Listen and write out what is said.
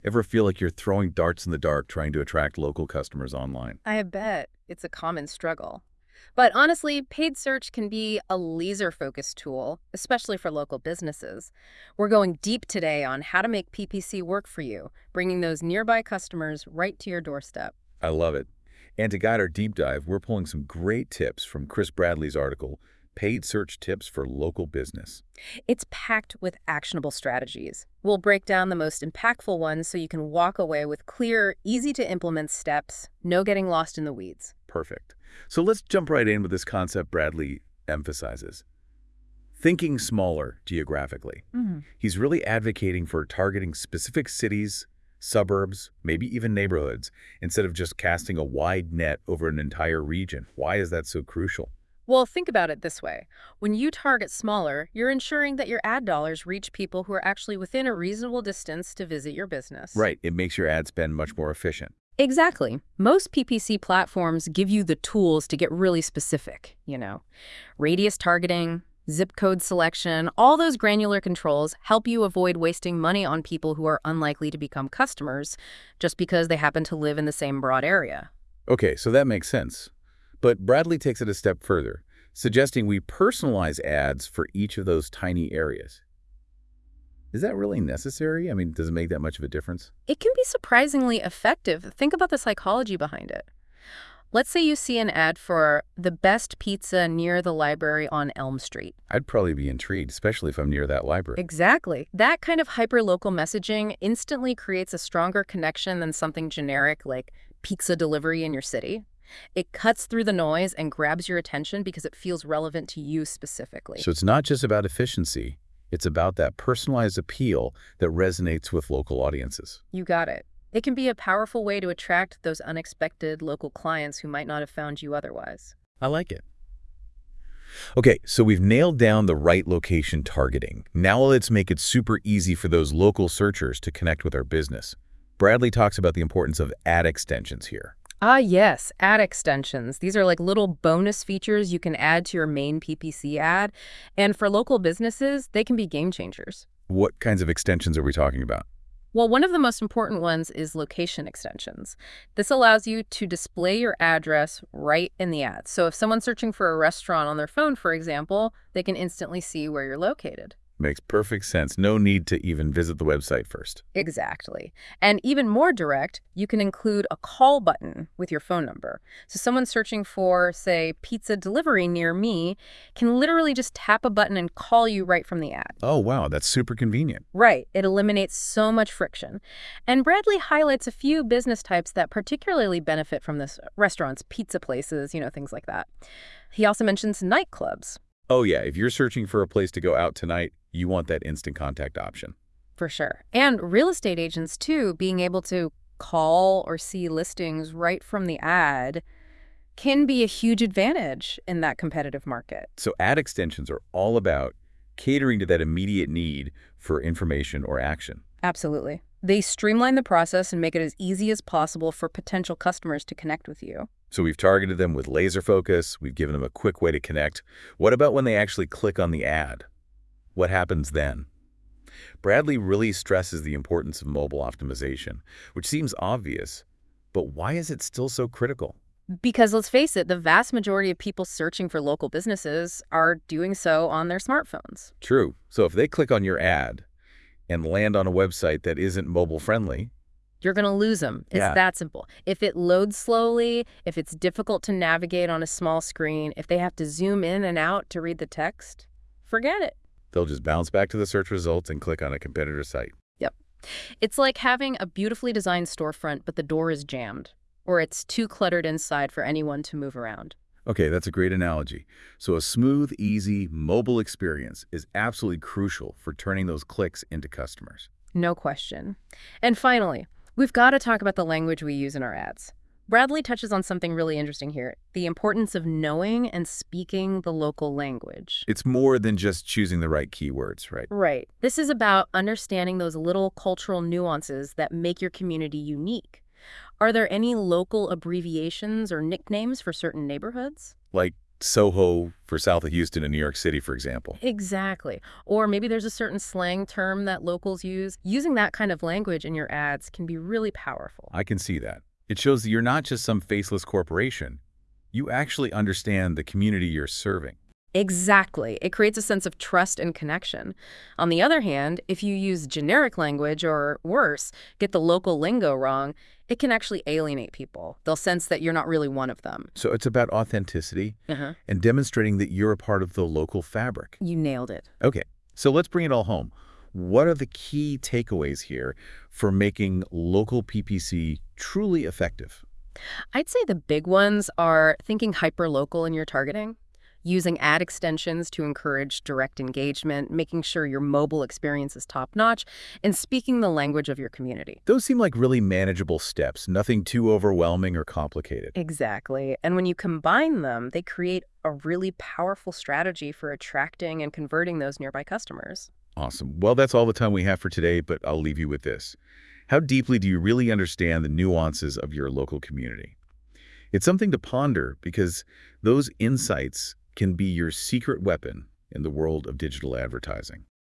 Ever feel like you're throwing darts in the dark trying to attract local customers online? I bet it's a common struggle. But honestly, paid search can be a laser-focused tool, especially for local businesses. We're going deep today on how to make PPC work for you, bringing those nearby customers right to your doorstep. I love it. And to guide our deep dive, we're pulling some great tips from Chris Bradley's article, Paid Search Tips for Local Business. It's packed with actionable strategies. We'll break down the most impactful ones so you can walk away with clear, easy-to-implement steps, no getting lost in the weeds. Perfect. So let's jump right in with this concept Bradley emphasizes. Thinking smaller geographically. He's really advocating for targeting specific cities, suburbs, maybe even neighborhoods, instead of just casting a wide net over an entire region. Why is that so crucial? Well, think about it this way. When you target smaller, you're ensuring that your ad dollars reach people who are actually within a reasonable distance to visit your business. Right, it makes your ad spend much more efficient. Exactly. Most PPC platforms give you the tools to get really specific. Radius targeting, zip code selection, all those granular controls help you avoid wasting money on people who are unlikely to become customers just because they happen to live in the same broad area. Okay, so that makes sense. But Bradley takes it a step further, suggesting we personalize ads for each of those tiny areas. Is that really necessary? I mean, does it make that much of a difference? It can be surprisingly effective. Think about the psychology behind it. Let's say you see an ad for the best pizza near the library on Elm Street. I'd probably be intrigued, especially if I'm near that library. Exactly. That kind of hyper-local messaging instantly creates a stronger connection than something generic like pizza delivery in your city. It cuts through the noise and grabs your attention because it feels relevant to you specifically. So it's not just about efficiency, it's about that personalized appeal that resonates with local audiences. You got it. It can be a powerful way to attract those unexpected local clients who might not have found you otherwise. I like it. Okay, so we've nailed down the right location targeting. Now let's make it super easy for those local searchers to connect with our business. Bradley talks about the importance of ad extensions here. Ah, yes, ad extensions. These are like little bonus features you can add to your main PPC ad. And for local businesses, they can be game changers. What kinds of extensions are we talking about? Well, one of the most important ones is location extensions. This allows you to display your address right in the ad. So if someone's searching for a restaurant on their phone, for example, they can instantly see where you're located. Makes perfect sense. No need to even visit the website first. Exactly. And even more direct, you can include a call button with your phone number. So someone searching for, say, pizza delivery near me can literally just tap a button and call you right from the ad. Oh, wow, that's super convenient. Right. It eliminates so much friction. And Bradley highlights a few business types that particularly benefit from this: restaurants, pizza places, things like that. He also mentions nightclubs. Oh, yeah, if you're searching for a place to go out tonight, you want that instant contact option. For sure. And real estate agents, too, being able to call or see listings right from the ad can be a huge advantage in that competitive market. So ad extensions are all about catering to that immediate need for information or action. Absolutely. They streamline the process and make it as easy as possible for potential customers to connect with you. So we've targeted them with laser focus. We've given them a quick way to connect. What about when they actually click on the ad? What happens then? Bradley really stresses the importance of mobile optimization, which seems obvious, but why is it still so critical? Because let's face it, the vast majority of people searching for local businesses are doing so on their smartphones. True. So if they click on your ad and land on a website that isn't mobile friendly, You're going to lose them. It's yeah, that simple. If it loads slowly, if it's difficult to navigate on a small screen, if they have to zoom in and out to read the text, forget it. they'll just bounce back to the search results and click on a competitor site. Yep. It's like having a beautifully designed storefront, but the door is jammed, or it's too cluttered inside for anyone to move around. Okay, that's a great analogy. So a smooth, easy, mobile experience is absolutely crucial for turning those clicks into customers. No question. And finally, we've got to talk about the language we use in our ads. Bradley touches on something really interesting here: the importance of knowing and speaking the local language. It's more than just choosing the right keywords, right? Right. This is about understanding those little cultural nuances that make your community unique. Are there any local abbreviations or nicknames for certain neighborhoods? Like Soho for south of Houston in New York City, for example. Exactly. Or maybe there's a certain slang term that locals use. Using that kind of language in your ads can be really powerful. I can see that. It shows that you're not just some faceless corporation. You actually understand the community you're serving. Exactly. It creates a sense of trust and connection. On the other hand, if you use generic language or, worse, get the local lingo wrong, it can actually alienate people. They'll sense that you're not really one of them. So it's about authenticity Uh-huh. and demonstrating that you're a part of the local fabric. You nailed it. Okay, so let's bring it all home. What are the key takeaways here for making local PPC truly effective? I'd say the big ones are thinking hyper-local in your targeting, using ad extensions to encourage direct engagement, making sure your mobile experience is top-notch, and speaking the language of your community. Those seem like really manageable steps, nothing too overwhelming or complicated. Exactly. And when you combine them, they create a really powerful strategy for attracting and converting those nearby customers. Awesome. Well, that's all the time we have for today, but I'll leave you with this. How deeply do you really understand the nuances of your local community? It's something to ponder because those insights can be your secret weapon in the world of digital advertising.